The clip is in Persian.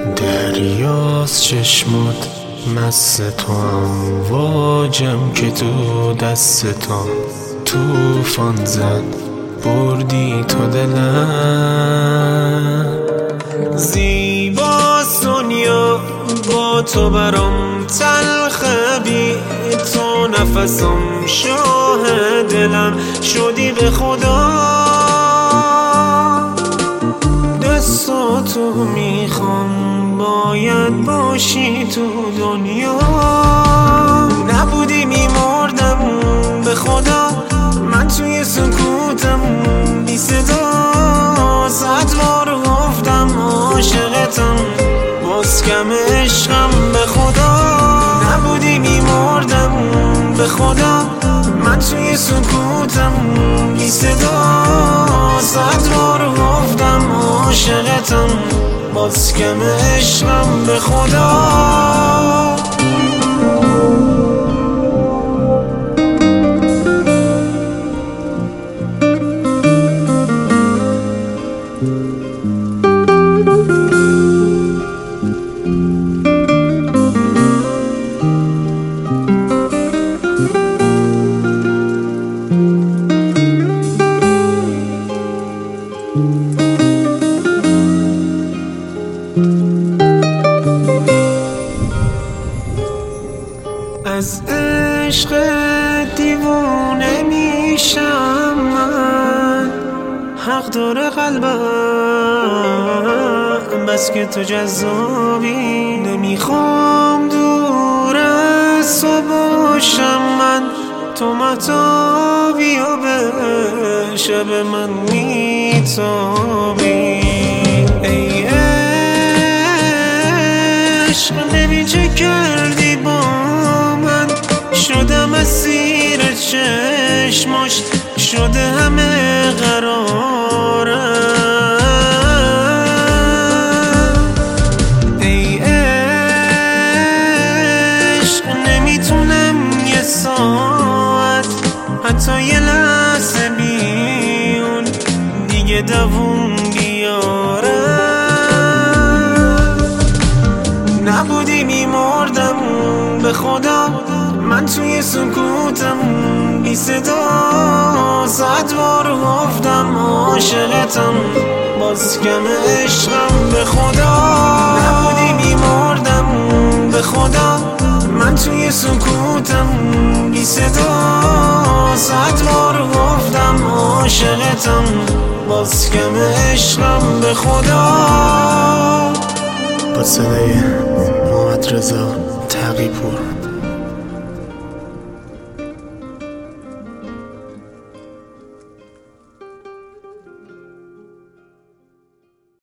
دریاست چشمات مست تو هم واجم که تو دست تو توفان زد بردی تو دلم. زیباست دنیا با تو برام تلخه بی تو نفسم شاه دلم شدی به خدا. دستاتو میخوام باید باشی تو دنیا. نبودی میمردم به خدا من توی سکوتم بی صدا. 100 بار گفتم عاشقتم باز کم عشقم به خدا. نبودی میمردم به خدا من توی سکوتم بی صدا. 100 بار گفتم عاشقتم باز کم عشقم به خدا. از عشق دیوانه میشم من، حق داره قلبم بس که تو جذابی. نمیخوام دور از تو باشم من، تو مهتابی و به شب من میتابی. ای عشق ببین چه کردی با من، شدم اسیر چشماش شده همه قرارم. ای عشق نمیتونم یه ساعت حتی یه لحظه بیون دیگه دووم بیارم. نبودی میمردم به خدا من توی سکوتم بی صدا. 100 بار گفتم عاشقتم باز کم عشقم به خدا. نبودی میمردم به خدا من توی سکوتم بی صدا. 100 بار گفتم عاشقتم باز کم عشقم به خدا. با صدای محمد رضا تقی‌پور.